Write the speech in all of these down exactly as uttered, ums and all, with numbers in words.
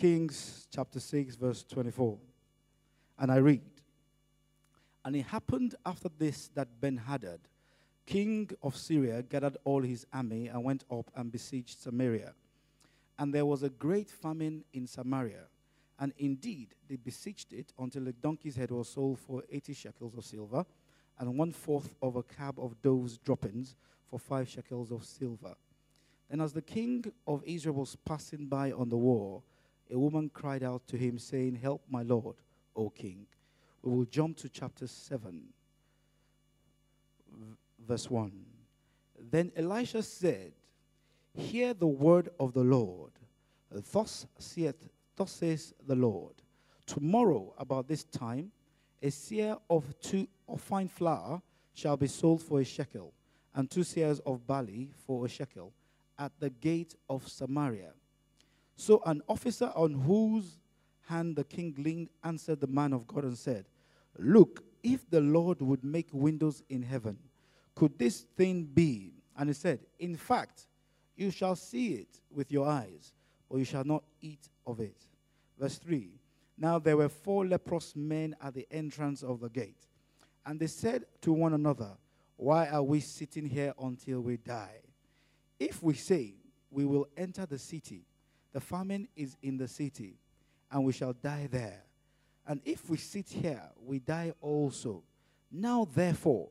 Kings chapter six, verse twenty-four. And I read, "And it happened after this that Ben-Hadad, king of Syria, gathered all his army and went up and besieged Samaria. And there was a great famine in Samaria. And indeed, they besieged it until a donkey's head was sold for eighty shekels of silver, and one-fourth of a cab of dove's droppings for five shekels of silver. And as the king of Israel was passing by on the wall, a woman cried out to him, saying, 'Help my lord, O king.'" We will jump to chapter seven, verse one. "Then Elisha said, 'Hear the word of the Lord. Thus saith, thus says the Lord, tomorrow about this time, a seah of two of fine flour shall be sold for a shekel, and two seahs of barley for a shekel, at the gate of Samaria.' So an officer on whose hand the king leaned answered the man of God and said, 'Look, if the Lord would make windows in heaven, could this thing be?' And he said, 'In fact, you shall see it with your eyes, but you shall not eat of it.'" Verse three. "Now there were four leprous men at the entrance of the gate. And they said to one another, 'Why are we sitting here until we die? If we say, we will enter the city, the famine is in the city, and we shall die there. And if we sit here, we die also. Now therefore,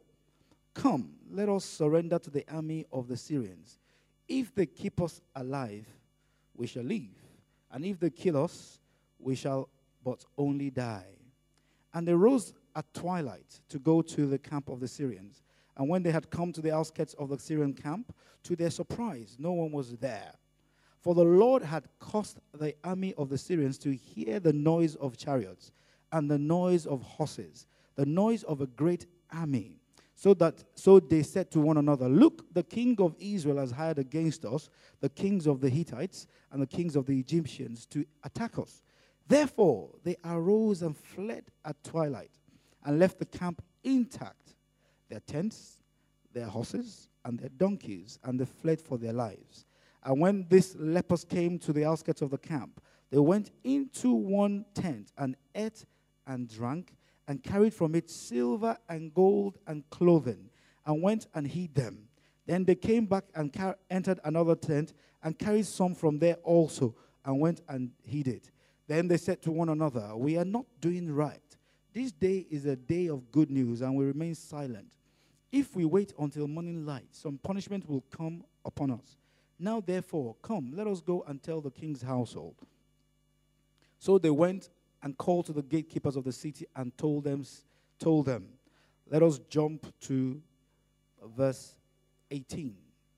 come, let us surrender to the army of the Syrians. If they keep us alive, we shall live. And if they kill us, we shall but only die.' And they rose at twilight to go to the camp of the Syrians. And when they had come to the outskirts of the Syrian camp, to their surprise, no one was there. For the Lord had caused the army of the Syrians to hear the noise of chariots and the noise of horses, the noise of a great army. So that so they said to one another, 'Look, the king of Israel has hired against us the kings of the Hittites and the kings of the Egyptians to attack us.' Therefore they arose and fled at twilight and left the camp intact, their tents, their horses, and their donkeys, and they fled for their lives. And when these lepers came to the outskirts of the camp, they went into one tent and ate and drank, and carried from it silver and gold and clothing, and went and hid them. Then they came back and car- entered another tent, and carried some from there also, and went and hid it. Then they said to one another, 'We are not doing right. This day is a day of good news, and we remain silent. If we wait until morning light, some punishment will come upon us. Now therefore, come, let us go and tell the king's household.' So they went and called to the gatekeepers of the city and told them, told them. Let us jump to verse eighteen.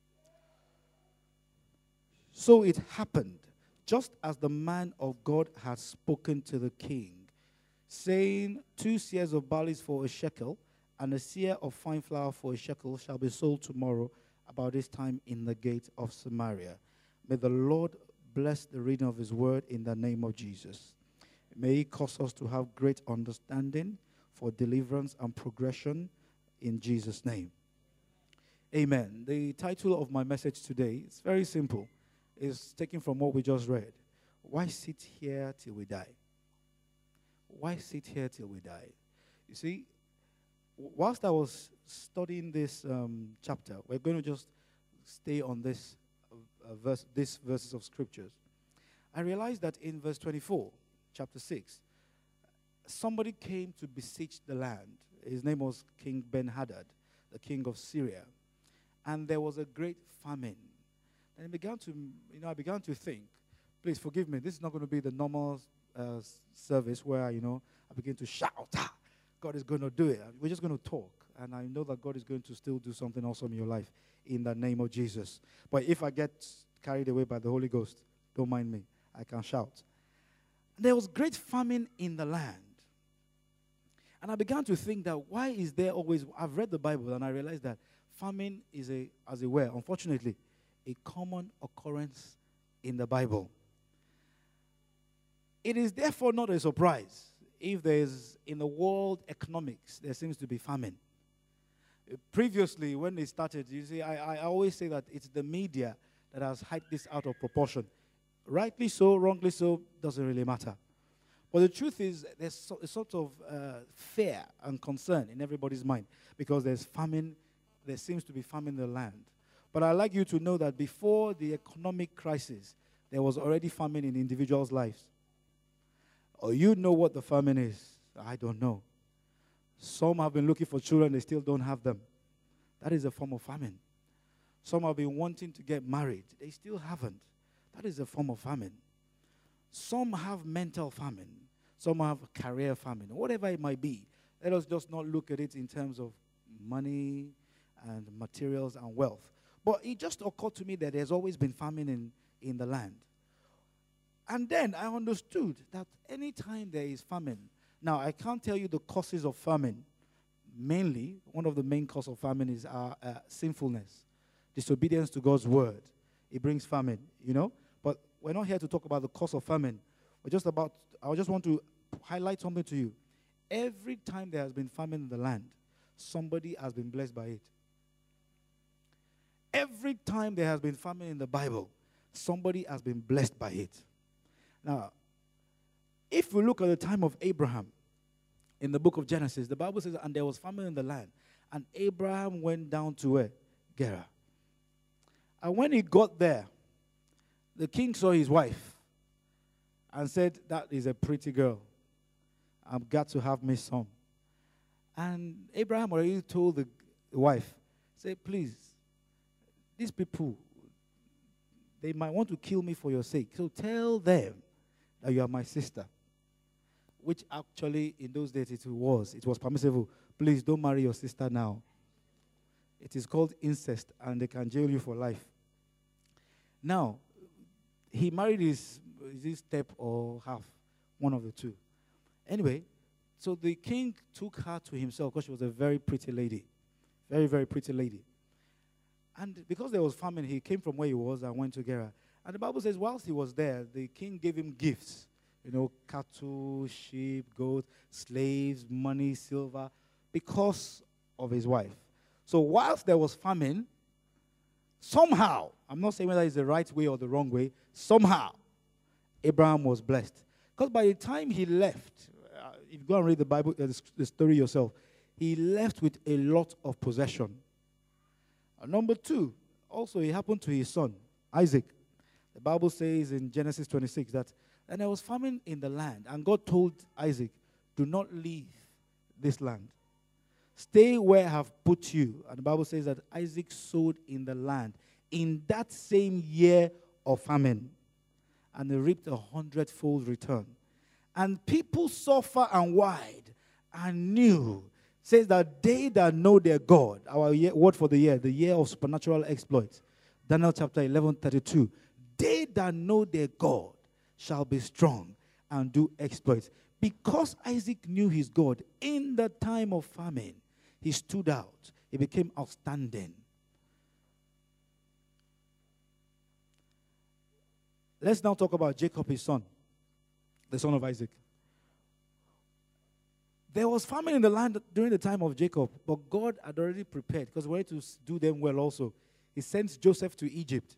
"So it happened, just as the man of God had spoken to the king, saying, 'Two seahs of barley for a shekel, and a seah of fine flour for a shekel shall be sold tomorrow about this time in the gate of Samaria.' May the Lord bless the reading of his word in the name of Jesus. May he cause us to have great understanding for deliverance and progression in Jesus' name. Amen. The title of my message today is very simple. It's taken from what we just read. Why sit here till we die? Why sit here till we die? You see, whilst I was studying this um, chapter, we're going to just stay on this uh, verse, these verses of scriptures. I realized that in verse twenty-four, chapter six, somebody came to besiege the land. His name was King Ben-Hadad, the king of Syria. And there was a great famine. And I began to, you know, I began to think, please forgive me, this is not going to be the normal uh, service where, you know, I begin to shout, ah, God is going to do it. We're just going to talk. And I know that God is going to still do something awesome in your life in the name of Jesus. But if I get carried away by the Holy Ghost, don't mind me. I can shout. There was great famine in the land. And I began to think that why is there always, I've read the Bible and I realized that famine is, a, as it were, unfortunately, a common occurrence in the Bible. It is therefore not a surprise if there is, in the world economics, there seems to be famine. Previously, when they started, you see, I, I always say that it's the media that has hyped this out of proportion. Rightly so, wrongly so, doesn't really matter. But the truth is, there's so, a sort of uh, fear and concern in everybody's mind because there's famine, there seems to be famine in the land. But I'd like you to know that before the economic crisis, there was already famine in individuals' lives. Or you know what the famine is. I don't know. Some have been looking for children, they still don't have them. That is a form of famine. Some have been wanting to get married, they still haven't. That is a form of famine. Some have mental famine. Some have career famine. Whatever it might be, let us just not look at it in terms of money and materials and wealth. But it just occurred to me that there's always been famine in, in the land. And then I understood that anytime there is famine, now I can't tell you the causes of famine. Mainly, one of the main causes of famine is our uh, sinfulness, disobedience to God's word. It brings famine, you know. But we're not here to talk about the cause of famine. We're just about, I just want to highlight something to you. Every time there has been famine in the land, somebody has been blessed by it. Every time there has been famine in the Bible, somebody has been blessed by it. Now, if we look at the time of Abraham, in the book of Genesis, the Bible says, and there was famine in the land, and Abraham went down to where? Gerar. And when he got there, the king saw his wife and said, that is a pretty girl. I've got to have me some. And Abraham already told the wife, say, please, these people, they might want to kill me for your sake. So tell them that you are my sister. Which actually, in those days, it was. It was permissible. Please don't marry your sister now. It is called incest, and they can jail you for life. Now, he married his, his step or half, one of the two. Anyway, so the king took her to himself because she was a very pretty lady. Very, very pretty lady. And because there was famine, he came from where he was and went to Gerar. And the Bible says, whilst he was there, the king gave him gifts. You know, cattle, sheep, goats, slaves, money, silver, because of his wife. So whilst there was famine, somehow, I'm not saying whether it's the right way or the wrong way, somehow, Abraham was blessed. Because by the time he left, uh, if you go and read the Bible, uh, the, the story yourself, he left with a lot of possession. Uh, number two, also it happened to his son, Isaac. The Bible says in Genesis twenty-six that, and there was famine in the land, and God told Isaac, do not leave this land. Stay where I have put you. And the Bible says that Isaac sowed in the land in that same year of famine, and they reaped a hundredfold return. And people saw far and wide and knew, says that they that know their God, our year, word for the year, the year of supernatural exploits, Daniel chapter eleven, thirty-two, they that know their God shall be strong and do exploits. Because Isaac knew his God in the time of famine, he stood out. He became outstanding. Let's now talk about Jacob, his son, the son of Isaac. There was famine in the land during the time of Jacob, but God had already prepared because he wanted to do them well also. He sent Joseph to Egypt.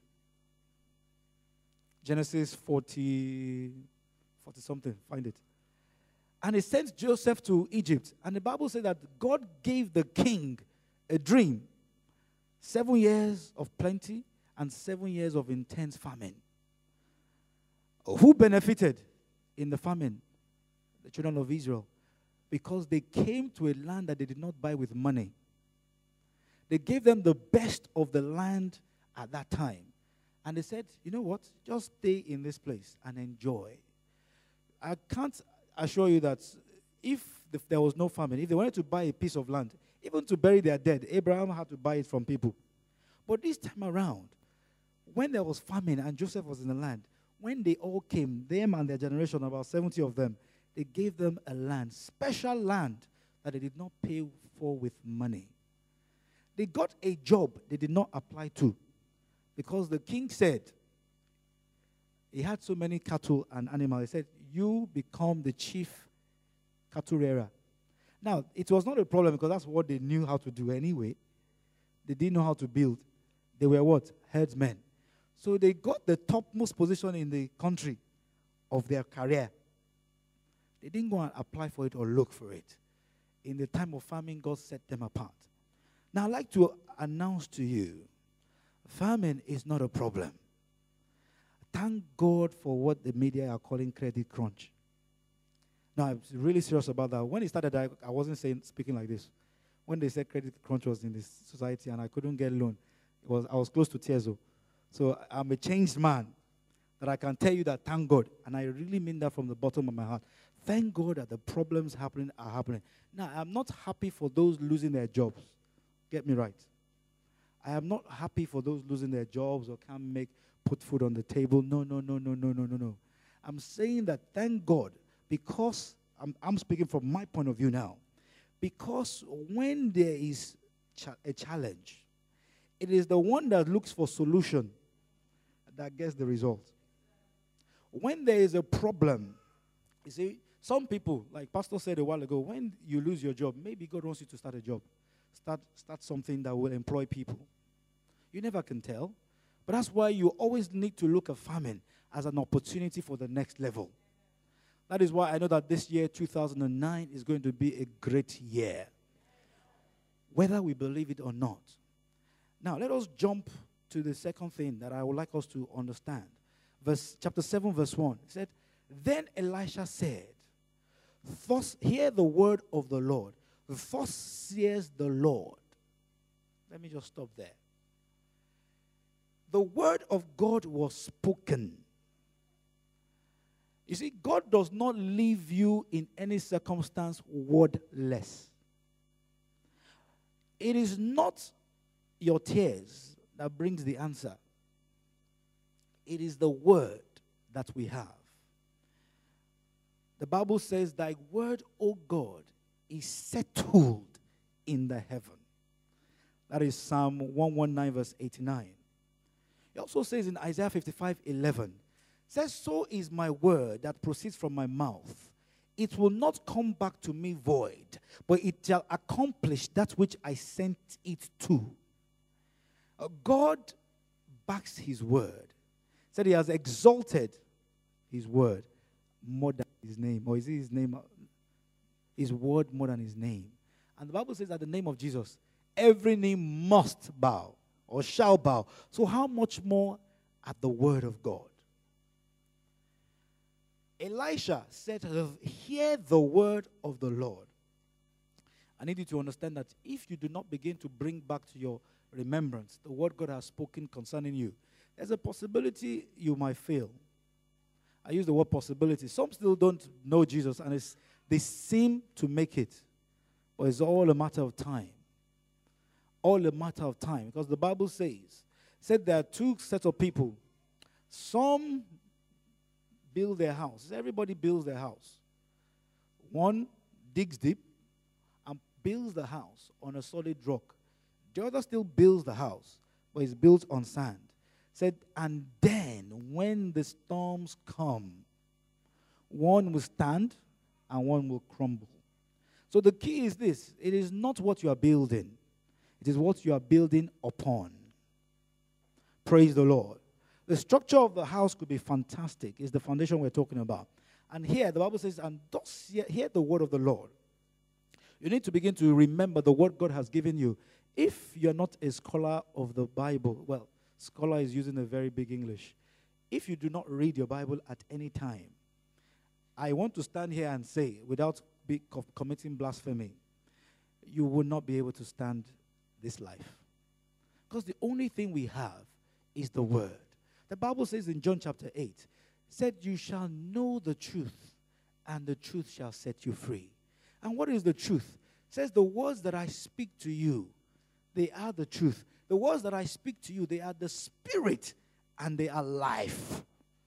Genesis forty, forty something, find it. And he sent Joseph to Egypt. And the Bible said that God gave the king a dream. Seven years of plenty and seven years of intense famine. Who benefited in the famine? The children of Israel. Because they came to a land that they did not buy with money. They gave them the best of the land at that time. And they said, you know what? Just stay in this place and enjoy. I can't assure you that if there was no famine, if they wanted to buy a piece of land, even to bury their dead, Abraham had to buy it from people. But this time around, when there was famine and Joseph was in the land, when they all came, them and their generation, about seventy of them, they gave them a land, special land, that they did not pay for with money. They got a job they did not apply to. Because the king said, he had so many cattle and animals. He said, you become the chief cattle rearer. Now, it was not a problem because that's what they knew how to do anyway. They didn't know how to build. They were what? Herdsmen. So they got the topmost position in the country of their career. They didn't go and apply for it or look for it. In the time of famine, God set them apart. Now, I'd like to announce to you, famine is not a problem. Thank God for what the media are calling credit crunch. Now, I'm really serious about that. When it started, I, I wasn't saying speaking like this. When they said credit crunch was in this society and I couldn't get loan, it was I was close to tears. So I'm a changed man that I can tell you that thank God. And I really mean that from the bottom of my heart. Thank God that the problems happening are happening. Now, I'm not happy for those losing their jobs. Get me right. I am not happy for those losing their jobs or can't make, put food on the table. No, no, no, no, no, no, no, no. I'm saying that thank God because, I'm, I'm speaking from my point of view now, because when there is cha- a challenge, it is the one that looks for solution that gets the result. When there is a problem, you see, some people, like Pastor said a while ago, when you lose your job, maybe God wants you to start a job. Start, start something that will employ people. You never can tell. But that's why you always need to look at famine as an opportunity for the next level. That is why I know that this year, two thousand nine, is going to be a great year. Whether we believe it or not. Now, let us jump to the second thing that I would like us to understand. Verse, chapter seven, verse one. It said, Then Elisha said, Thus hear the word of the Lord. Thus says the Lord. Let me just stop there. The word of God was spoken. You see, God does not leave you in any circumstance wordless. It is not your tears that brings the answer. It is the word that we have. The Bible says, Thy word, O God, is settled in the heaven. That is Psalm one nineteen, verse eighty-nine. It also says in Isaiah fifty-five eleven, says, So is my word that proceeds from my mouth. It will not come back to me void, but it shall accomplish that which I sent it to. Uh, God backs his word. Said he has exalted his word more than his name. Or is it his name? His word more than his name. And the Bible says that the name of Jesus, every knee must bow or shall bow. So how much more at the word of God? Elisha said, Hear the word of the Lord. I need you to understand that if you do not begin to bring back to your remembrance the word God has spoken concerning you, there's a possibility you might fail. I use the word possibility. Some still don't know Jesus, and it's, they seem to make it. But it's all a matter of time. All a matter of time. Because the Bible says, said there are two sets of people. Some build their house. Everybody builds their house. One digs deep and builds the house on a solid rock. The other still builds the house, but it's built on sand. Said, and then when the storms come, one will stand and one will crumble. So the key is this. It is not what you are building. It is what you are building upon. Praise the Lord. The structure of the house could be fantastic. It's the foundation we're talking about. And here, the Bible says, and thus hear, hear the word of the Lord. You need to begin to remember the word God has given you. If you're not a scholar of the Bible, well, scholar is using a very big English. If you do not read your Bible at any time, I want to stand here and say, without be co- committing blasphemy, you will not be able to stand this life. Because the only thing we have is the word. The Bible says in John chapter eight, said, you shall know the truth, and the truth shall set you free. And what is the truth? It says, the words that I speak to you, they are the truth. The words that I speak to you, they are the spirit, and they are life.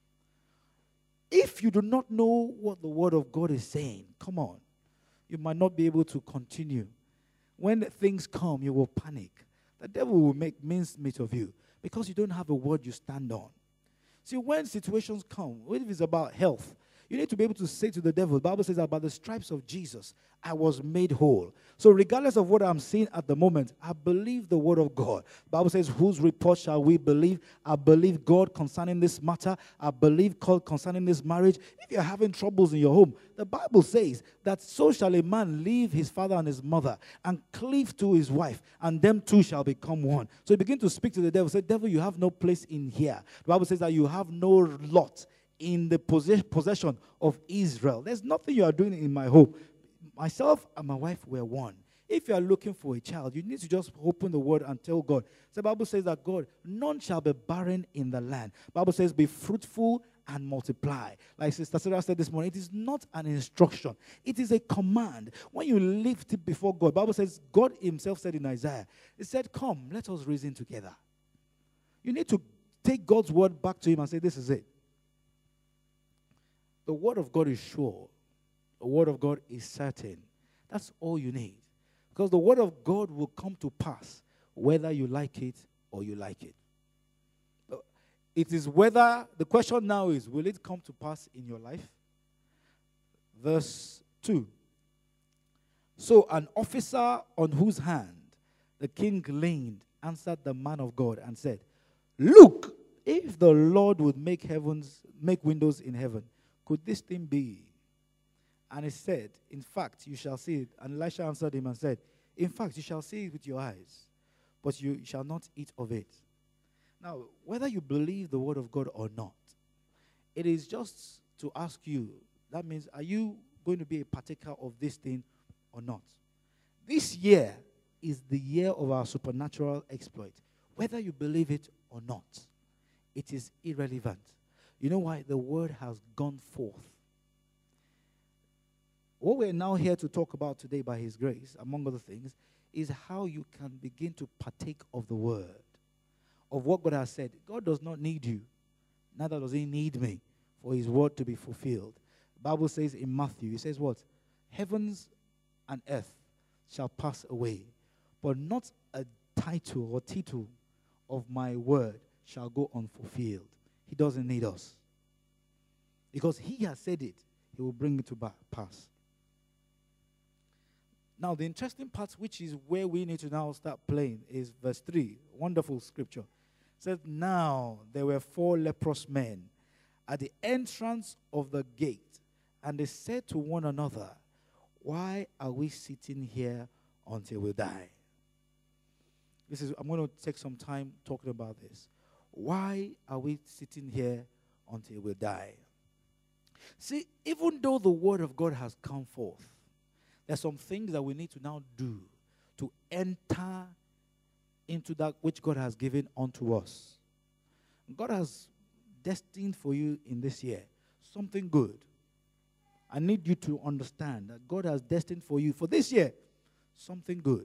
If you do not know what the word of God is saying, come on, you might not be able to continue. When things come, you will panic. The devil will make mincemeat of you because you don't have a word you stand on. See, when situations come, what if it's about health? You need to be able to say to the devil, the Bible says that by the stripes of Jesus, I was made whole. So regardless of what I'm seeing at the moment, I believe the word of God. The Bible says, whose report shall we believe? I believe God concerning this matter. I believe God concerning this marriage. If you're having troubles in your home, the Bible says that so shall a man leave his father and his mother and cleave to his wife, and them two shall become one. So you begin to speak to the devil. Say, devil, you have no place in here. The Bible says that you have no lot in the possession of Israel. There's nothing you are doing in my home. Myself and my wife were one. If you are looking for a child, you need to just open the word and tell God. The Bible says that God, none shall be barren in the land. The Bible says, be fruitful and multiply. Like Sister Sarah said this morning, it is not an instruction. It is a command. When you lift it before God, the Bible says, God himself said in Isaiah, he said, come, let us reason together. You need to take God's word back to him and say, this is it. The word of God is sure. The word of God is certain. That's all you need. Because the word of God will come to pass whether you like it or you like it. It is whether, the question now is, will it come to pass in your life? Verse two. So an officer on whose hand the king leaned answered the man of God and said, look, if the Lord would make heavens, make windows in heaven, could this thing be? And he said, in fact, you shall see it. And Elisha answered him and said, in fact, you shall see it with your eyes, but you shall not eat of it. Now, whether you believe the word of God or not, it is just to ask you, that means, are you going to be a partaker of this thing or not? This year is the year of our supernatural exploit. Whether you believe it or not, it is irrelevant. You know why? The word has gone forth. What we're now here to talk about today by his grace, among other things, is how you can begin to partake of the word, of what God has said. God does not need you, neither does he need me for his word to be fulfilled. The Bible says in Matthew, it says what? Heavens and earth shall pass away, but not a title or title of my word shall go unfulfilled. He doesn't need us. Because he has said it, he will bring it to pass. Now, the interesting part, which is where we need to now start playing, is verse three. Wonderful scripture. It says, now there were four leprous men at the entrance of the gate, and they said to one another, why are we sitting here until we die? This is, I'm going to take some time talking about this. Why are we sitting here until we die? See, even though the word of God has come forth, there's some things that we need to now do to enter into that which God has given unto us. God has destined for you in this year something good. I need you to understand that God has destined for you for this year something good.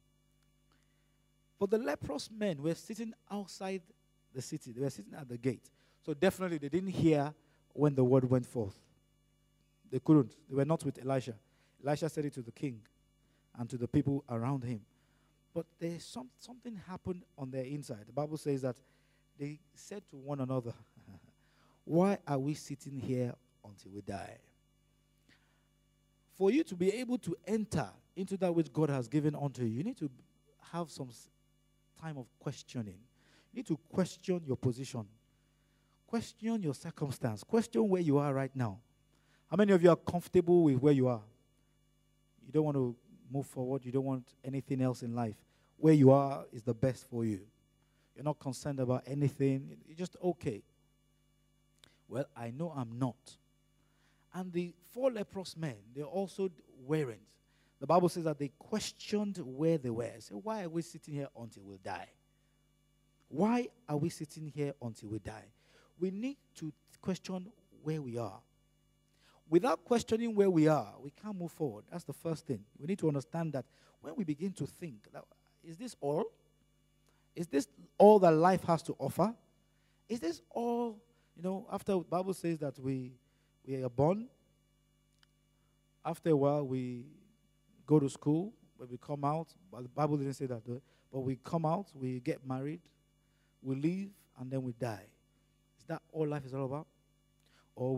For the leprous men were sitting outside the city. They were sitting at the gate. So definitely they didn't hear when the word went forth. They couldn't. They were not with Elisha. Elisha said it to the king and to the people around him. But there's some, something happened on their inside. The Bible says that they said to one another, why are we sitting here until we die? For you to be able to enter into that which God has given unto you, you need to have some time of questioning. You need to question your position. Question your circumstance. Question where you are right now. How many of you are comfortable with where you are? You don't want to move forward. You don't want anything else in life. Where you are is the best for you. You're not concerned about anything. You're just okay. Well, I know I'm not. And the four leprous men, they also weren't. The Bible says that they questioned where they were. So why are we sitting here until we die? Why are we sitting here until we die? We need to question where we are. Without questioning where we are, we can't move forward. That's the first thing. We need to understand that when we begin to think, that, is this all? Is this all that life has to offer? Is this all, you know, after the Bible says that we, we are born, after a while we go to school, when we come out, but the Bible didn't say that, but we come out, we get married, we live, and then we die. Is that all life is all about? Or we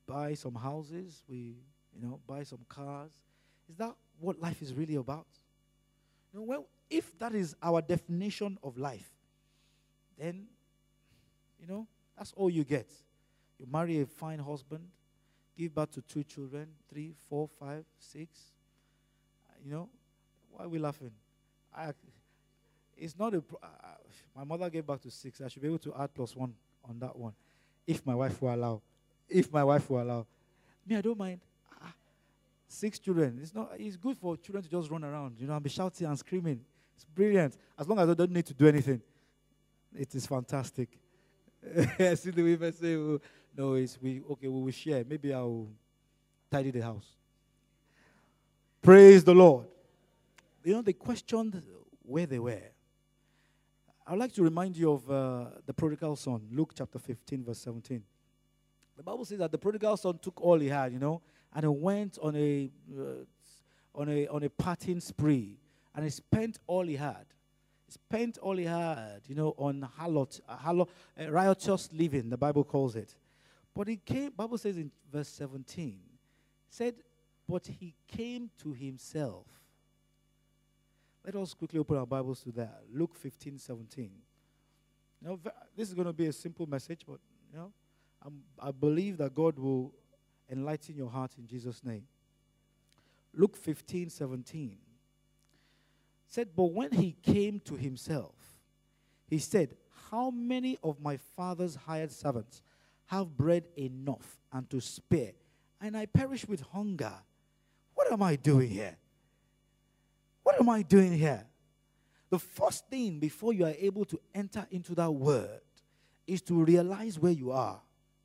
buy some houses, we, you know, buy some cars. Is that what life is really about? You know, well, if that is our definition of life, then, you know, that's all you get. You marry a fine husband, give birth to two children, three, four, five, six. You know, why are we laughing? I, it's not a. Pro- uh, my mother gave birth to six. I should be able to add plus one on that one, if my wife will allow. If my wife will allow. Me, I don't mind. Ah, six children. It's not. It's good for children to just run around, you know, and be shouting and screaming. It's brilliant. As long as they don't need to do anything, it is fantastic. See the women say, oh, "No, it's we. Okay, we will share. Maybe I'll tidy the house." Praise the Lord. You know, they questioned where they were. I'd like to remind you of uh, the prodigal son, Luke chapter fifteen, verse seventeen. The Bible says that the prodigal son took all he had, you know, and he went on a uh, on a on a partying spree, and he spent all he had. He spent all he had, you know, on harlot, uh, harlot, uh, riotous living. The Bible calls it. But he came. Bible says in verse seventeen, said, "But he came to himself." Let us quickly open our Bibles to that. Luke fifteen, seventeen. You know, this is going to be a simple message, but you know, I'm, I believe that God will enlighten your heart in Jesus' name. Luke fifteen, seventeen. Said, "But when he came to himself, he said, 'How many of my father's hired servants have bread enough and to spare, and I perish with hunger? What am I doing here? What am I doing here?'" The first thing before you are able to enter into that word is to realize where you are.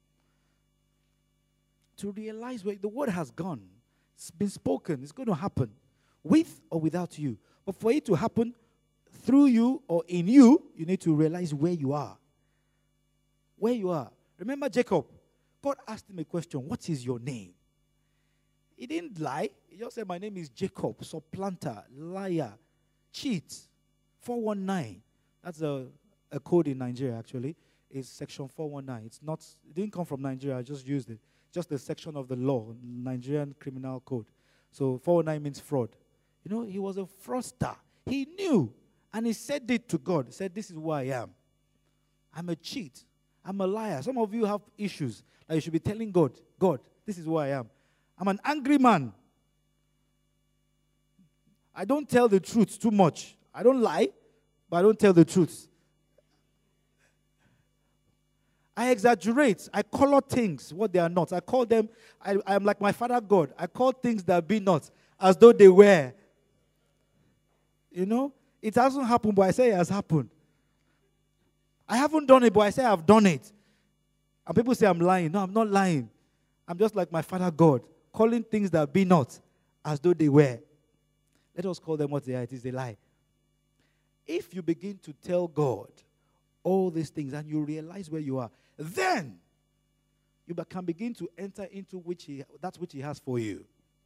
To realize where the word has gone. It's been spoken. It's going to happen with or without you. But for it to happen through you or in you, you need to realize where you are. Where you are. Remember Jacob? God asked him a question. "What is your name?" He didn't lie. He just said, "My name is Jacob," supplanter, liar, cheat, four one nine. That's a, a code in Nigeria, actually. It's section four one nine. It's not, it didn't come from Nigeria. I just used it. Just a section of the law, Nigerian criminal code. So four one nine means fraud. You know, he was a fraudster. He knew. And he said it to God. He said, "This is who I am. I'm a cheat. I'm a liar." Some of you have issues that you should be telling God, "God, this is who I am. I'm an angry man. I don't tell the truth too much. I don't lie, but I don't tell the truth. I exaggerate. I color things what they are not. I call them, I am like my father God. I call things that be not as though they were." You know, it hasn't happened, but I say it has happened. I haven't done it, but I say I've done it. And people say I'm lying. No, I'm not lying. I'm just like my father God, calling things that be not as though they were. Let us call them what they are. It is a lie. If you begin to tell God all these things and you realize where you are, then you can begin to enter into which he, that which he has for you.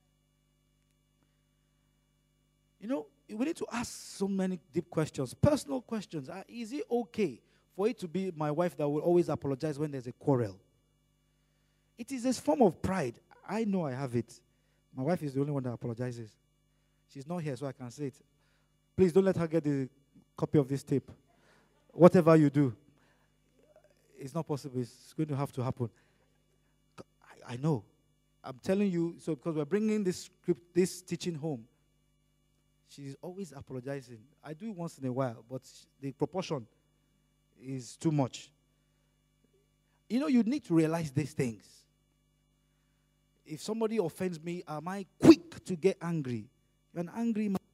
You know, we need to ask so many deep questions, personal questions. Uh, is it okay for it to be my wife that will always apologize when there's a quarrel? It is a form of pride. I know I have it. My wife is the only one that apologizes. She's not here, so I can say it. Please don't let her get the copy of this tape. Whatever you do, it's not possible. It's going to have to happen. I, I know. I'm telling you, so because we're bringing this script, this teaching home, she's always apologizing. I do it once in a while, but the proportion is too much. You know, you need to realize these things. If somebody offends me, am I quick to get angry? You're an angry man.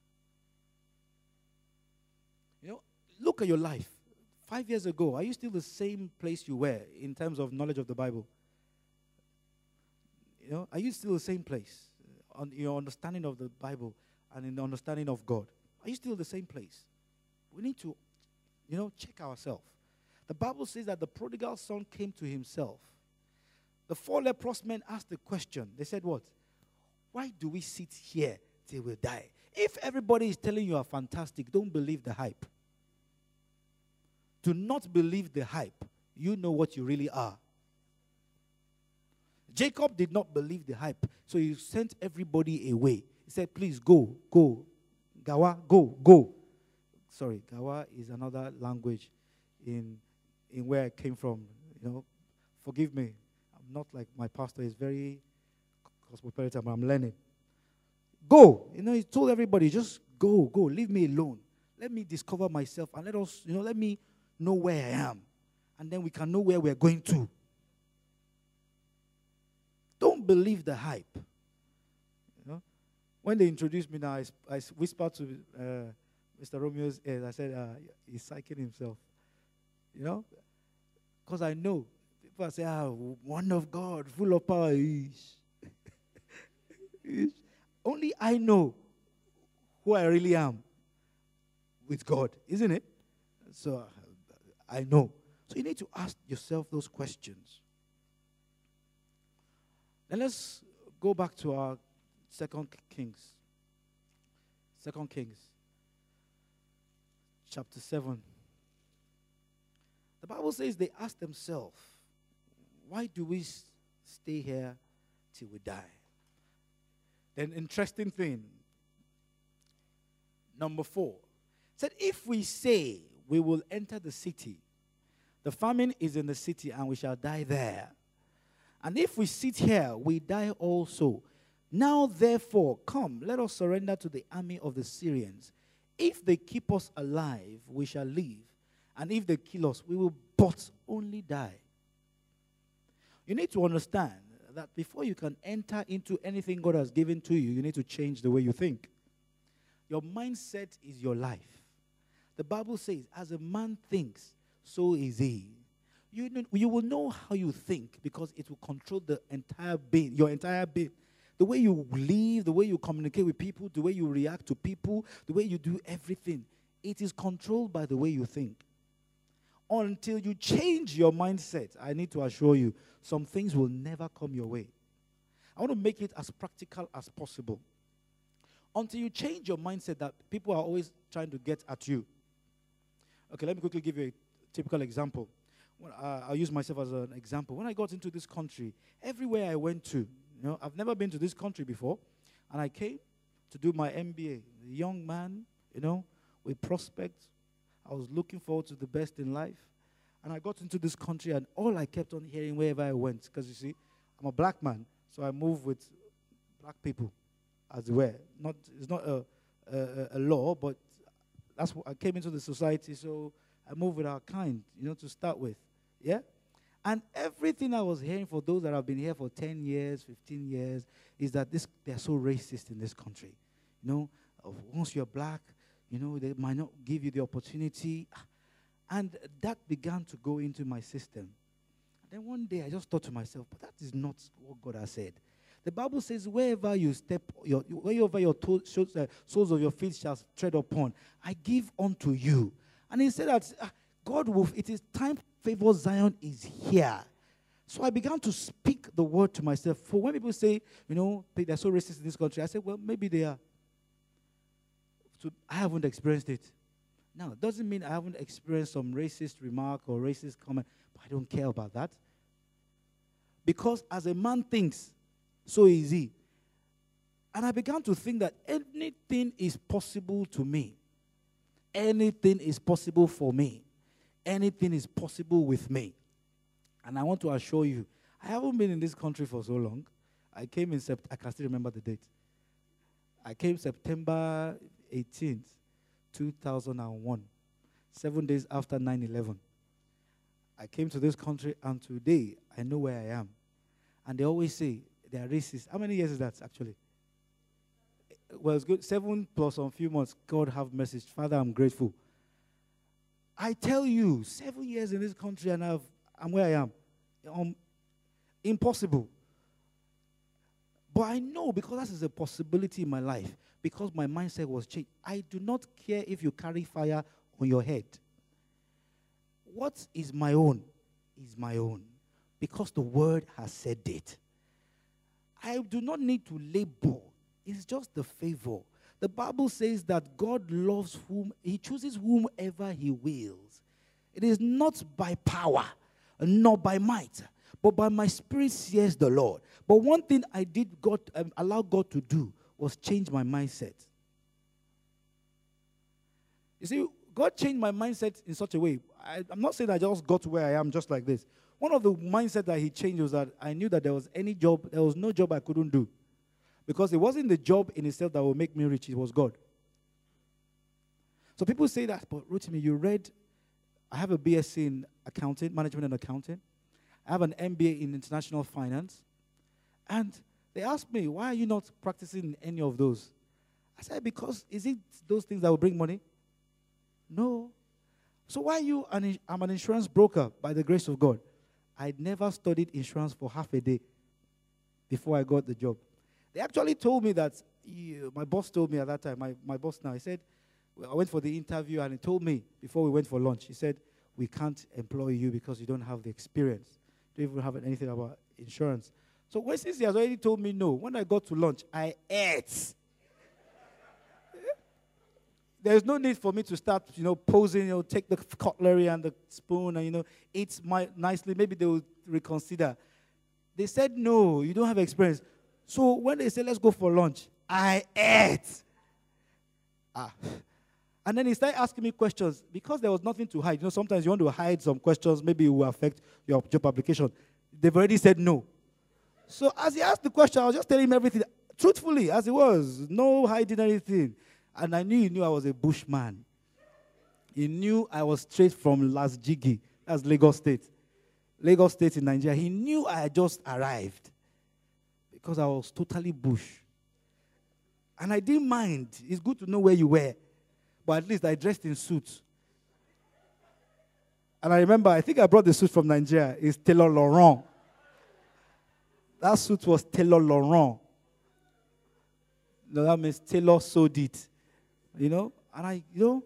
You know, look at your life. Five years ago, are you still the same place you were in terms of knowledge of the Bible? You know, are you still the same place on your understanding of the Bible and in the understanding of God? Are you still the same place? We need to, you know, check ourselves. The Bible says that the prodigal son came to himself. The four leprous men asked the question. They said what? Why do we sit here till we die? If everybody is telling you are fantastic, don't believe the hype. Do not believe the hype. You know what you really are. Jacob did not believe the hype, so he sent everybody away. He said, please go, go. Gawa, go, go. Sorry, Gawa is another language in, in where I came from. You know, forgive me. I'm not like my pastor is very cosmopolitan, but I'm learning. Go. You know, he told everybody, just go, go. Leave me alone. Let me discover myself and let us, you know, let me know where I am. And then we can know where we're going to. Don't believe the hype. You know, when they introduced me now, I, I whispered to uh, Mister Romeo's ear. I said, uh, he's psyching himself. You know, because I know people say, ah, one of God, full of power. Only I know who I really am with God, isn't it? So uh, I know. So you need to ask yourself those questions. And let's go back to our Second Kings. Second Kings, chapter seven. The Bible says they asked themselves, why do we s- stay here till we die? Then interesting thing, number four, said if we say we will enter the city, the famine is in the city and we shall die there. And if we sit here, we die also. Now, therefore, come, let us surrender to the army of the Syrians. If they keep us alive, we shall live. And if they kill us, we will but only die. You need to understand that before you can enter into anything God has given to you, you need to change the way you think. Your mindset is your life. The Bible says, as a man thinks, so is he. You, know, you will know how you think because it will control the entire being, your entire being. The way you live, the way you communicate with people, the way you react to people, the way you do everything. It is controlled by the way you think. Until you change your mindset, I need to assure you, some things will never come your way. I want to make it as practical as possible. Until you change your mindset that people are always trying to get at you. Okay, let me quickly give you a typical example. Well, uh, I'll use myself as an example. When I got into this country, everywhere I went to, you know, I've never been to this country before, and I came to do my M B A. A young man, you know, with prospects. I was looking forward to the best in life. And I got into this country, and all I kept on hearing wherever I went, because you see, I'm a black man, so I move with black people as well. Not, it's not a, a, a law, but that's what I came into the society, so I move with our kind, you know, to start with. Yeah? And everything I was hearing for those that have been here for ten years, fifteen years, is that this they're so racist in this country. You know, once you're black, you know, they might not give you the opportunity. And that began to go into my system. And then one day I just thought to myself, but that is not what God has said. The Bible says, wherever you step, your, wherever your toe, shows, uh, soles of your feet shall tread upon, I give unto you. And he said that uh, God will, it is time favor Zion is here. So I began to speak the word to myself. For when people say, you know, they're so racist in this country, I said, well, maybe they are. So I haven't experienced it. Now, it doesn't mean I haven't experienced some racist remark or racist comment, but I don't care about that. Because as a man thinks, so is he. And I began to think that anything is possible to me. Anything is possible for me. Anything is possible with me. And I want to assure you, I haven't been in this country for so long. I came in September, I can still remember the date. I came September eighteenth, two thousand one, seven days after nine eleven. I came to this country, and today I know where I am. And they always say they are racist. How many years is that, actually? Well, it's good. Seven plus a few months. God have mercy. Father, I'm grateful. I tell you, seven years in this country, and I've, I'm where I am. Um, impossible. But I know, because that is a possibility in my life, because my mindset was changed. I do not care if you carry fire on your head. What is my own is my own, because the word has said it. I do not need to label. It's just the favor. The Bible says that God loves whom, he chooses whomever he wills. It is not by power, nor by might, but by my spirit says the Lord. But one thing I did God um, allow God to do was change my mindset. You see, God changed my mindset in such a way. I, I'm not saying I just got to where I am just like this. One of the mindset that he changed was that I knew that there was any job, there was no job I couldn't do. Because it wasn't the job in itself that would make me rich, it was God. So people say that, but Rotimi, you read, I have a B S c in accounting, management and accounting. I have an M B A in international finance. And they asked me, why are you not practicing any of those? I said, because is it those things that will bring money? No. So why are you, an, I'm an insurance broker by the grace of God. I never studied insurance for half a day before I got the job. They actually told me that, yeah, my boss told me at that time, my, my boss now, he said, well, I went for the interview and he told me before we went for lunch, he said, we can't employ you because you don't have the experience. You don't even have anything about insurance. So when, since he has already told me no, when I got to lunch, I ate. There's no need for me to start, you know, posing, you know, take the cutlery and the spoon and, you know, eat my, nicely. Maybe they will reconsider. They said, no, you don't have experience. So when they said, let's go for lunch, I ate. Ah. And then he started asking me questions. Because there was nothing to hide. You know, sometimes you want to hide some questions. Maybe it will affect your job application. They've already said no. So as he asked the question, I was just telling him everything. Truthfully, as it was. No hiding anything. And I knew he knew I was a bushman. He knew I was straight from Las Jigi. That's Lagos State. Lagos State in Nigeria. He knew I had just arrived. Because I was totally bush. And I didn't mind. It's good to know where you were. But at least I dressed in suits. And I remember, I think I brought the suit from Nigeria. It's Taylor Laurent. That suit was Taylor Laurent. No, that means Taylor sewed it. You know? And I, you know,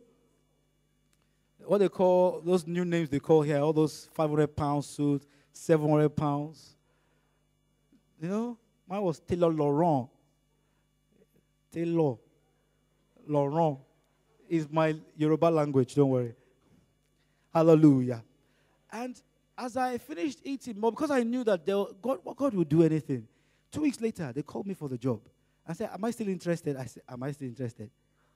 what they call, those new names they call here, all those five hundred pound suits, seven hundred pounds. You know? Mine was Taylor Laurent. Taylor Laurent is my Yoruba language, don't worry. Hallelujah. And as I finished eating more, because I knew that there, God, God would do anything, two weeks later, they called me for the job. I said, am I still interested? I said, am I still interested?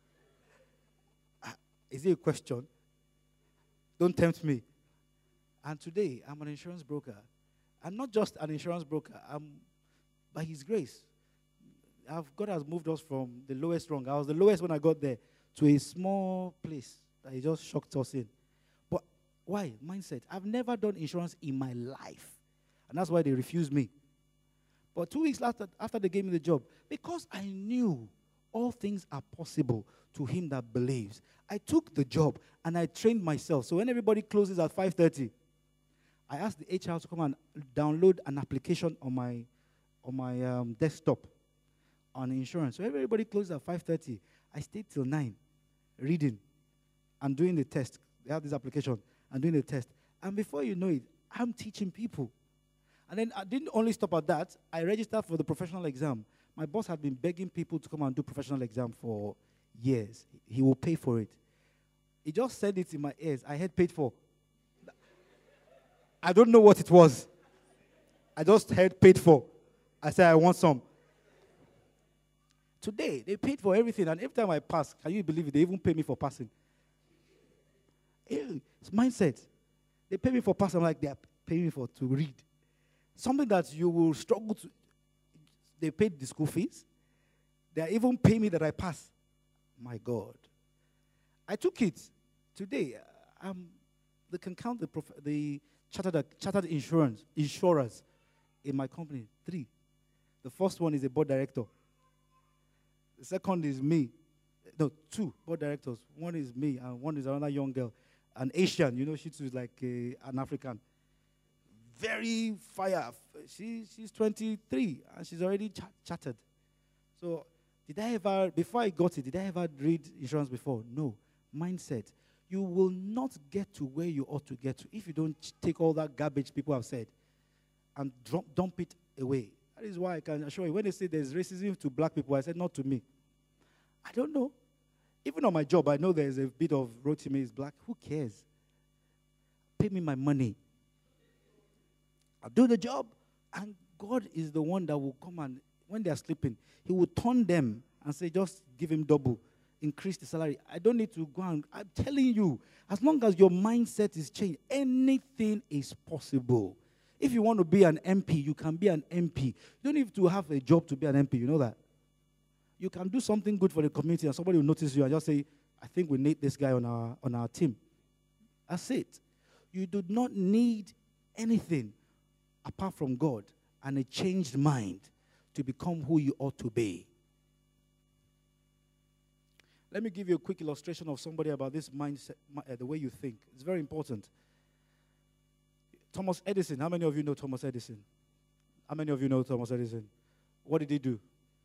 Uh, is it a question? Don't tempt me. And today, I'm an insurance broker. I'm not just an insurance broker. I'm, by His grace, I've, God has moved us from the lowest rung. I was the lowest when I got there to a small place that He just shocked us in. But why? Mindset. I've never done insurance in my life. And that's why they refused me. But two weeks after, after they gave me the job, because I knew all things are possible to him that believes, I took the job and I trained myself. So when everybody closes at five thirty, I asked the H R to come and download an application on my, on my um, desktop on insurance. So everybody closes at five thirty. I stayed till nine, reading and doing the test. They have this application and doing the test. And before you know it, I'm teaching people. And then I didn't only stop at that. I registered for the professional exam. My boss had been begging people to come and do professional exam for years. He will pay for it. He just said it in my ears. I had paid for. I don't know what it was. I just had paid for. I said, I want some. Today, they paid for everything. And every time I pass, can you believe it? They even pay me for passing. It's mindset. They pay me for passing. I'm like, they are paying me for to read. Something that you will struggle to. They paid the school fees. They are even paying me that I pass. My God. I took it. Today, um, they can count the, prof- the chartered, chartered insurance, insurers in my company. Three. The first one is a board director. The second is me. No, two board directors. One is me, and one is another young girl. An Asian, you know, she too is like a, an African. Very fire. She, she's twenty-three, and she's already ch- chartered. So, did I ever, before I got it, did I ever read insurance before? No. Mindset. You will not get to where you ought to get to if you don't ch- take all that garbage people have said and drop, dump it away. That is why I can assure you, when they say there's racism to black people, I said, not to me. I don't know. Even on my job, I know there's a bit of Rotimi is black. Who cares? Pay me my money. I'll do the job. And God is the one that will come and, when they are sleeping, he will turn them and say, just give him double. Increase the salary. I don't need to go and, I'm telling you, as long as your mindset is changed, anything is possible. If you want to be an M P, you can be an M P. You don't need to have a job to be an M P, you know that? You can do something good for the community and somebody will notice you and just say, I think we need this guy on our, on our team. That's it. You do not need anything apart from God and a changed mind to become who you ought to be. Let me give you a quick illustration of somebody about this mindset, uh, the way you think. It's very important. Thomas Edison. How many of you know Thomas Edison? How many of you know Thomas Edison? What did he do?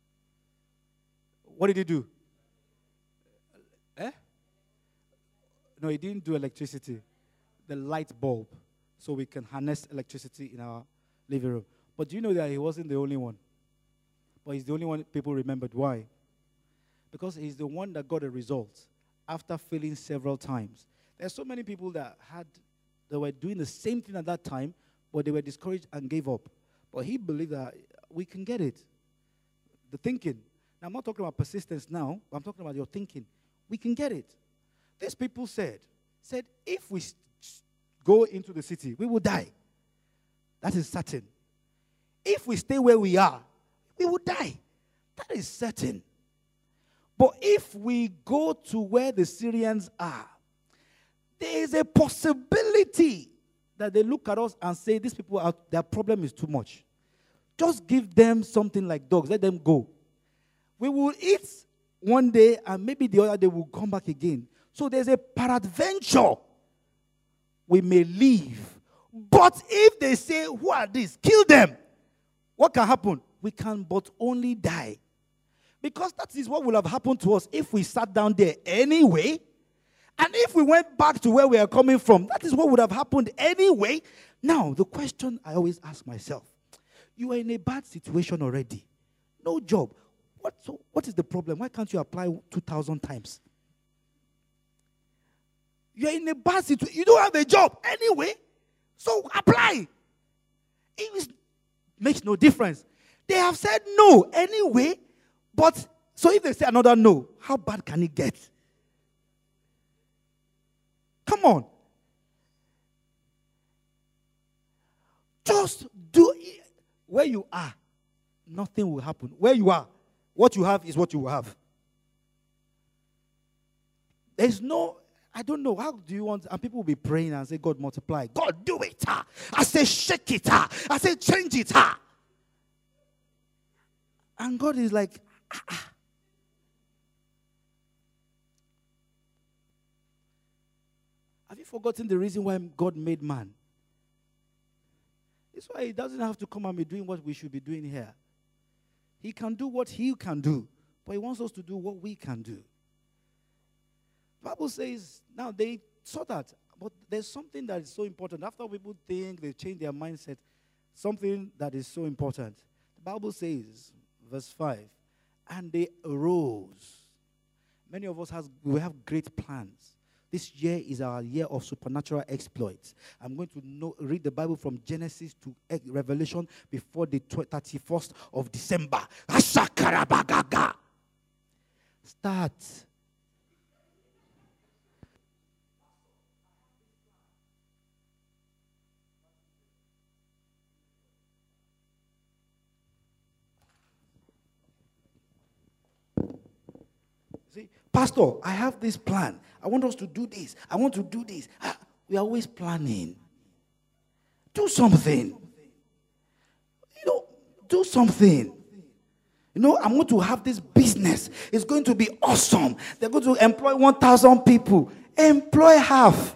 What did he do? Eh? No, he didn't do electricity. The light bulb. So we can harness electricity in our living room. But do you know that he wasn't the only one? But he's the only one people remembered. Why? Because he's the one that got a result after failing several times. There's so many people that had, they were doing the same thing at that time, but they were discouraged and gave up. But he believed that we can get it. The thinking. Now, I'm not talking about persistence now, but I'm talking about your thinking. We can get it. These people said, said, if we go into the city, we will die. That is certain. If we stay where we are, we will die. That is certain. But if we go to where the Syrians are, there is a possibility that they look at us and say, these people, are, their problem is too much. Just give them something like dogs. Let them go. We will eat one day and maybe the other day we'll come back again. So there's a peradventure. We may leave. But if they say, who are these? Kill them. What can happen? We can but only die. Because that is what will have happened to us if we sat down there anyway. And if we went back to where we are coming from, that is what would have happened anyway. Now, the question I always ask myself, you are in a bad situation already. No job. What, so what is the problem? Why can't you apply two thousand times? You are in a bad situation. You don't have a job anyway. So apply. It is, makes no difference. They have said no anyway. But, so if they say another no, how bad can it get? Come on. Just do it. Where you are, nothing will happen. Where you are, what you have is what you will have. There's no, I don't know, how do you want, and people will be praying and say, God multiply. God do it. Ah. I say shake it. Ah. I say change it. Ah. And God is like, ah, ah. Have you forgotten the reason why God made man? That's why he doesn't have to come and be doing what we should be doing here. He can do what he can do, but he wants us to do what we can do. The Bible says, now they saw that, but there's something that is so important. After people think they change their mindset, something that is so important. The Bible says, verse five, and they arose. Many of us has, we have great plans. This year is our year of supernatural exploits. I'm going to know, read the Bible from Genesis to Revelation before the thirty-first of December. Start. See, Pastor, I have this plan. I want us to do this. I want to do this. Ah, we are always planning. Do something. You know, do something. You know, I'm going to have this business. It's going to be awesome. They're going to employ one thousand people. Employ half.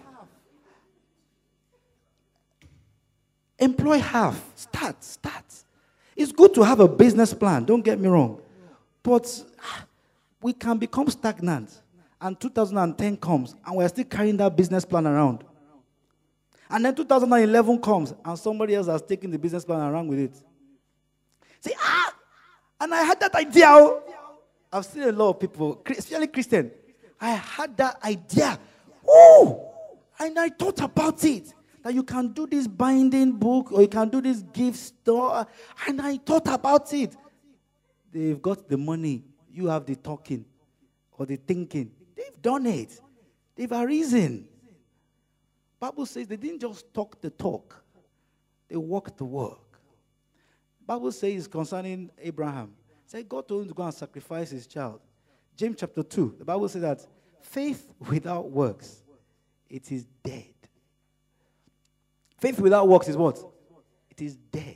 Employ half. Start, start. It's good to have a business plan. Don't get me wrong. But we can become stagnant. And two thousand ten comes, and we're still carrying that business plan around. And then two thousand eleven comes, and somebody else has taken the business plan around with it. Say, ah! And I had that idea. Oh. I've seen a lot of people, especially Christian. I had that idea. Oh! And I thought about it. that you can do this binding book or you can do this gift store. And I thought about it. They've got the money. You have the talking or the thinking. They've done it. They've arisen. Bible says they didn't just talk the talk. They walked the walk. Bible says concerning Abraham, said God told him to go and sacrifice his child. James chapter two, the Bible says that faith without works, it is dead. Faith without works is what? It is dead.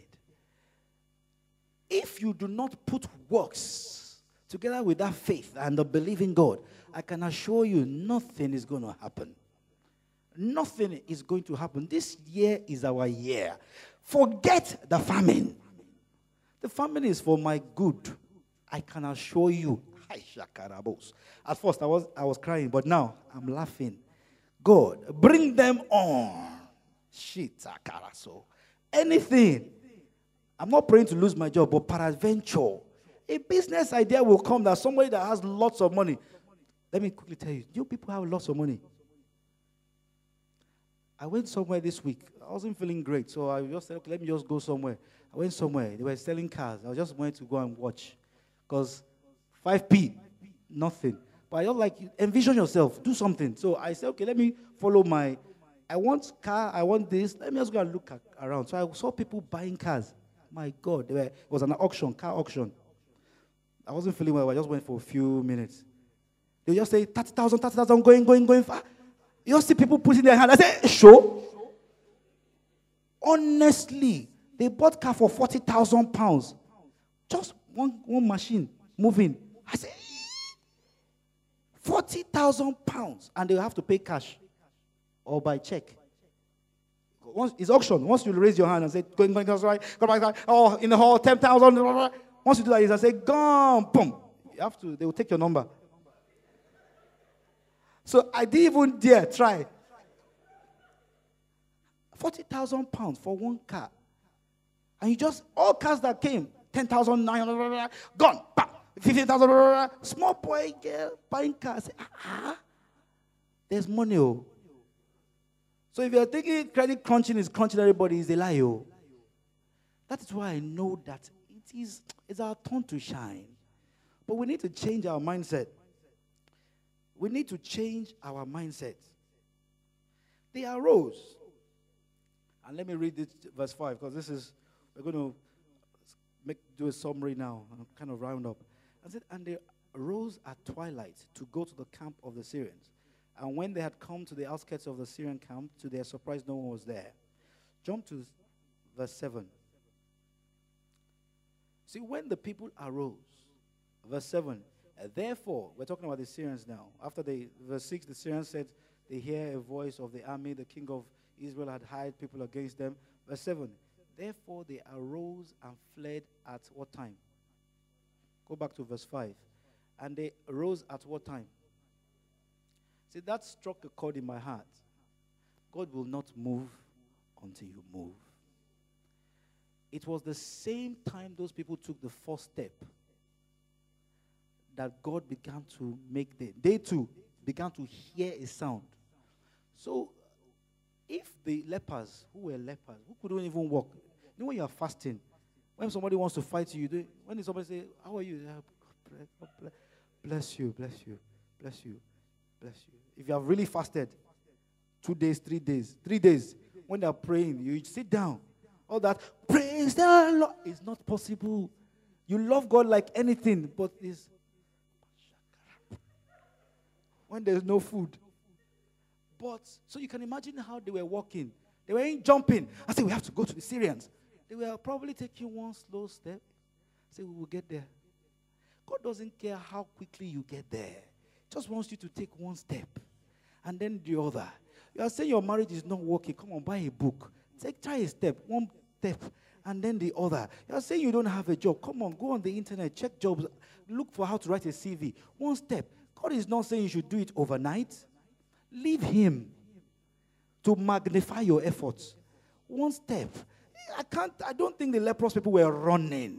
If you do not put works together with that faith and the belief in God, I can assure you nothing is going to happen. Nothing is going to happen. This year is our year. Forget the famine. The famine is for my good. I can assure you. At first I was I was crying, but now I'm laughing. God, bring them on. Shit, so anything. I'm not praying to lose my job, but peradventure, a business idea will come that somebody that has lots of money. Let me quickly tell you, you people have lots of money. I went somewhere this week. I wasn't feeling great, so I just said, okay, let me just go somewhere. I went somewhere. They were selling cars. I just wanted to go and watch. Because five p, nothing. But I don't like, envision yourself. Do something. So I said, okay, let me follow my, I want car, I want this. Let me just go and look at, around. So I saw people buying cars. My God. They were, it was an auction, car auction. I wasn't feeling well. I just went for a few minutes. They just say, thirty thousand, thirty thousand, going, going, going. Far. You just see people putting their hand. I say, show. Honestly, they bought car for forty thousand pounds. Just one, one machine moving. I say, forty thousand pounds. And they have to pay cash or by check. Once it's auction. Once you raise your hand and say, going, going, going, right, go back, right, oh, in the hall, ten thousand. Once you do that, I say, gone, boom. You have to, they will take your number. So I didn't even dare try. forty thousand pounds for one car. And you just, all cars that came, ten thousand nine hundred, gone, bam, fifteen thousand, small boy, girl, buying cars. Ah, ah, there's money, oh. So if you're thinking credit crunching is crunching everybody, it's a lie, oh. That is why I know that it is it's our turn to shine. But we need to change our mindset. We need to change our mindset. They arose. And let me read this verse five, because this is, we're going to make do a summary now, and kind of round up. I said, and they arose at twilight to go to the camp of the Syrians. And when they had come to the outskirts of the Syrian camp, to their surprise, no one was there. Jump to verse seven. See, when the people arose, verse seven, uh, therefore, we're talking about the Syrians now. After the verse six, the Syrians said, they hear a voice of the army, the king of Israel had hired people against them. Verse seven, therefore they arose and fled at what time? Go back to verse five. And they arose at what time? See, that struck a chord in my heart. God will not move until you move. It was the same time those people took the first step that God began to make them. They too began to hear a sound. So, if the lepers, who were lepers, who couldn't even walk, you know when you are fasting, when somebody wants to fight you, do, when somebody say, how are you? Bless you, bless you, bless you, bless you. If you have really fasted, two days, three days, three days, when they are praying, you sit down. All that, praise the Lord, it's not possible. You love God like anything, but it's when there's no food. But, so you can imagine how they were walking. They weren't jumping. I said, we have to go to the Syrians. They were probably taking one slow step. I said, we will get there. God doesn't care how quickly you get there. Just wants you to take one step and then the other. You are saying your marriage is not working. Come on, buy a book. Take, try a step, one step, and then the other. You are saying you don't have a job. Come on, go on the internet, check jobs, look for how to write a C V. One step. God is not saying you should do it overnight. Leave him to magnify your efforts. One step. I can't, I don't think the leprous people were running.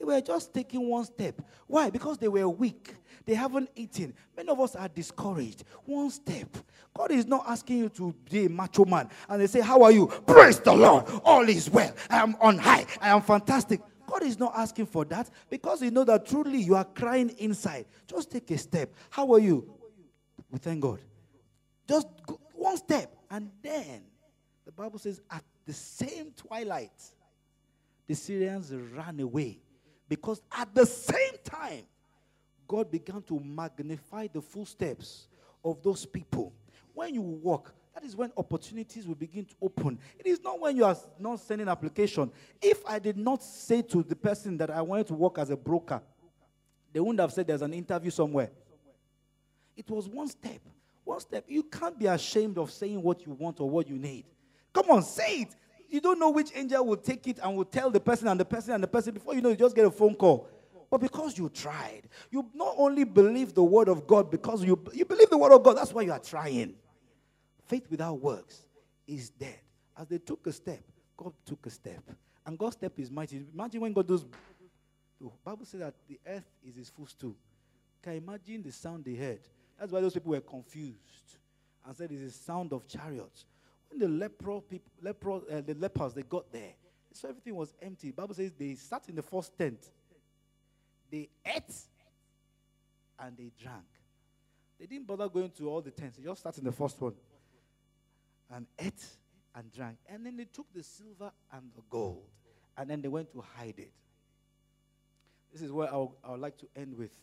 They were just taking one step. Why? Because they were weak. They haven't eaten. Many of us are discouraged. One step. God is not asking you to be a macho man. And they say, how are you? Praise the Lord. All is well. I am on high. I am fantastic. God is not asking for that because you know that truly you are crying inside. Just take a step. How are you? We thank God. Just go one step. And then the Bible says at the same twilight, the Syrians ran away. Because at the same time, God began to magnify the footsteps of those people. When you walk, that is when opportunities will begin to open. It is not when you are not sending application. If I did not say to the person that I wanted to work as a broker, they wouldn't have said there's an interview somewhere. It was one step. One step. You can't be ashamed of saying what you want or what you need. Come on, say it. You don't know which angel will take it and will tell the person and the person and the person. Before you know, you just get a phone call. But because you tried, you not only believe the word of God because you, you believe the word of God, that's why you are trying. Faith without works is dead. As they took a step, God took a step. And God's step is mighty. Imagine when God does, the Bible says that the earth is his footstool. Can you imagine the sound they heard? That's why those people were confused and said it's the sound of chariots. When the lepro people, lepro, uh, the lepers, they got there, so everything was empty. The Bible says they sat in the first tent. They ate and they drank. They didn't bother going to all the tents. They just sat in the first one and ate and drank. And then they took the silver and the gold and then they went to hide it. This is where I would, I would like to end with.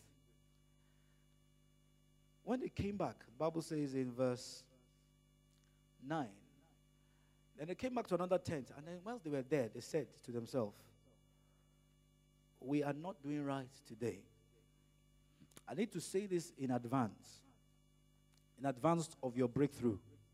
When they came back, the Bible says in verse nine, then they came back to another tent, and then whilst they were there, they said to themselves, we are not doing right today. I need to say this in advance, in advance of your breakthrough.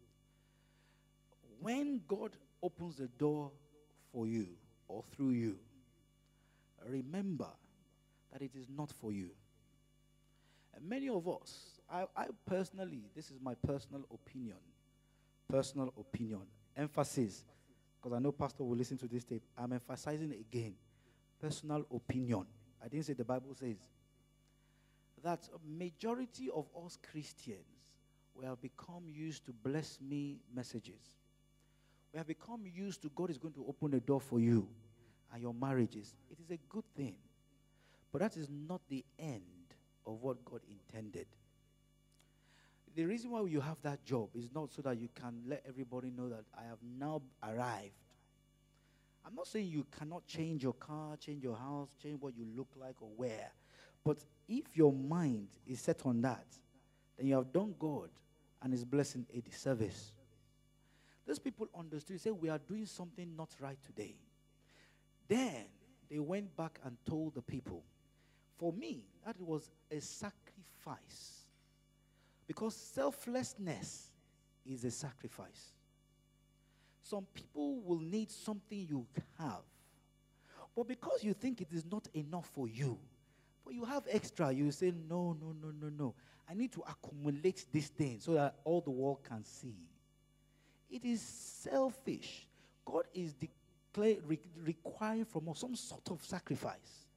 When God opens the door for you or through you, remember that it is not for you. And many of us, I, I personally, this is my personal opinion, personal opinion, emphasis, because I know Pastor will listen to this tape. I'm emphasizing it again. Personal opinion. I didn't say the Bible says. That a majority of us Christians, we have become used to bless me messages. We have become used to God is going to open the door for you and your marriages. It is a good thing. But that is not the end of what God intended. The reason why you have that job is not so that you can let everybody know that I have now arrived. I'm not saying you cannot change your car, change your house, change what you look like or wear. But if your mind is set on that, then you have done God and his blessing a disservice. Those people understood, say, we are doing something not right today. Then they went back and told the people. For me, that was a sacrifice. Because selflessness is a sacrifice. Some people will need something you have. But because you think it is not enough for you, but you have extra, you say, no, no, no, no, no. I need to accumulate this thing so that all the world can see. It is selfish. God is declare, re- requiring from us some sort of sacrifice.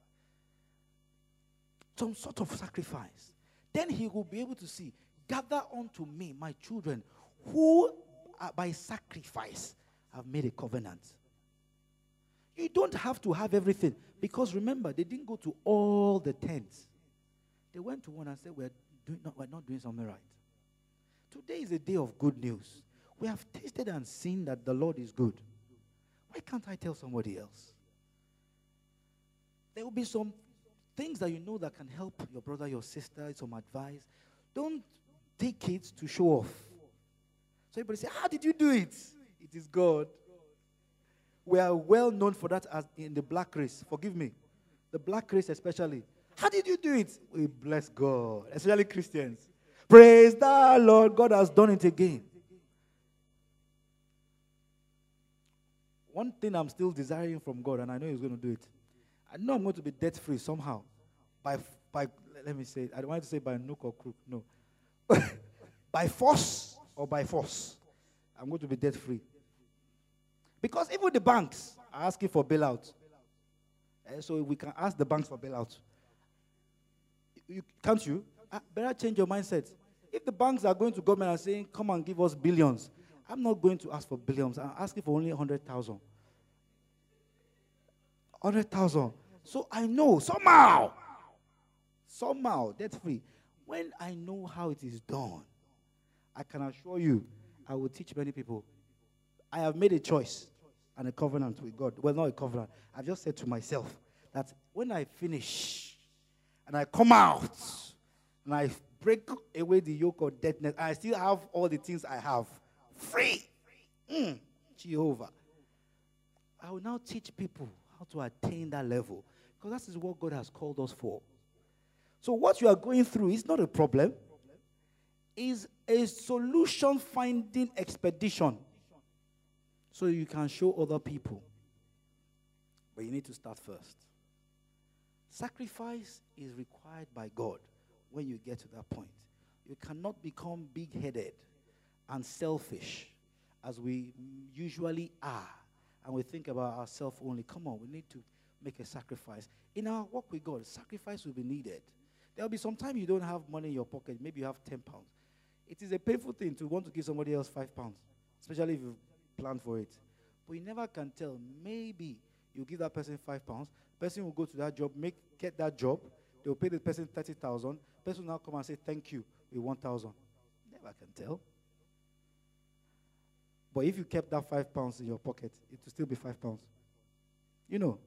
Some sort of sacrifice. Then he will be able to see, gather unto me, my children, who uh, by sacrifice have made a covenant. You don't have to have everything. Because remember, they didn't go to all the tents. They went to one and said, we're, doing not, we're not doing something right. Today is a day of good news. We have tasted and seen that the Lord is good. Why can't I tell somebody else? There will be some things that you know that can help your brother, your sister, some advice. Don't take it to show off. So everybody say, how did you do it? It is God. We are well known for that as in the black race. Forgive me. The black race especially. How did you do it? We bless God. Especially Christians. Praise the Lord. God has done it again. One thing I'm still desiring from God, and I know he's going to do it. I know I'm going to be debt-free somehow. By, by let me say, I don't want to say by nook or crook. No. By force or by force. I'm going to be debt-free. Because even the banks are asking for bailout. Uh, so we can ask the banks for bailout. You, can't you? Uh, better change your mindset. If the banks are going to government and saying, come and give us billions, I'm not going to ask for billions. I'm asking for only one hundred thousand. one hundred thousand. So I know somehow, somehow, debt-free. When I know how it is done, I can assure you, I will teach many people. I have made a choice and a covenant with God. Well, not a covenant. I've just said to myself that when I finish and I come out and I break away the yoke of deadness, I still have all the things I have free. Mm, Jehovah. I will now teach people how to attain that level, because that is what God has called us for. So what you are going through is not a problem. It's a solution-finding expedition, so you can show other people. But you need to start first. Sacrifice is required by God when you get to that point. You cannot become big-headed and selfish as we usually are, and we think about ourselves only. Come on, we need to make a sacrifice. In our walk with God, sacrifice will be needed. There will be some time you don't have money in your pocket. Maybe you have ten pounds. It is a painful thing to want to give somebody else five pounds, especially if you plan for it. But you never can tell. Maybe you give that person five pounds. The person will go to that job, make get that job. They will pay the person thirty thousand. The person will now come and say, thank you, with one thousand. Never can tell. But if you kept that five pounds in your pocket, it will still be five pounds. You know.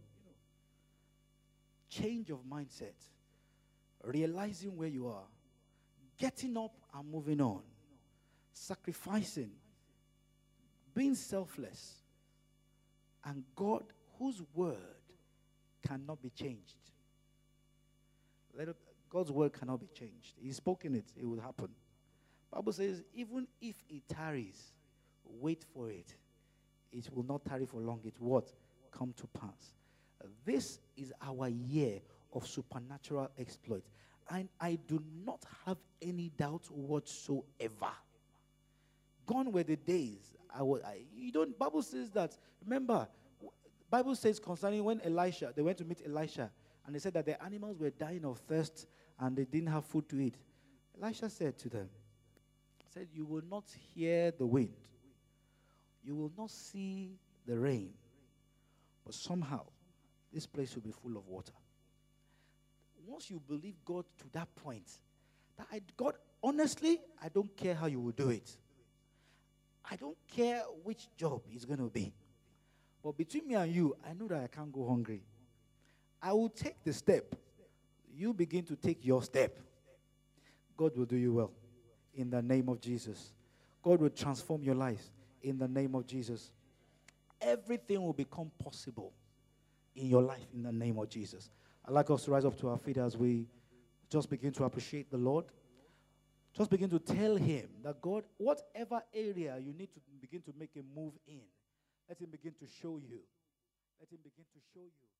Change of mindset. Realizing where you are. Getting up and moving on. Sacrificing. Being selfless. And God, whose word cannot be changed. Let it, God's word cannot be changed. He's spoken it, it will happen. Bible says, even if it tarries, wait for it. It will not tarry for long. It will what? Come to pass. This is our year of supernatural exploit. And I do not have any doubt whatsoever. Gone were the days. I was, I, you don't, Bible says that, remember, Bible says concerning when Elisha, they went to meet Elisha, and they said that the animals were dying of thirst and they didn't have food to eat. Elisha said to them, said, you will not hear the wind. You will not see the rain. But somehow, this place will be full of water. Once you believe God to that point, that I, God, honestly, I don't care how you will do it. I don't care which job it's going to be. But between me and you, I know that I can't go hungry. I will take the step. You begin to take your step. God will do you well in the name of Jesus. God will transform your life in the name of Jesus. Everything will become possible in your life in the name of Jesus. I'd like us to rise up to our feet as we just begin to appreciate the Lord. Just begin to tell him that God, whatever area you need to begin to make a move in, let him begin to show you. Let him begin to show you.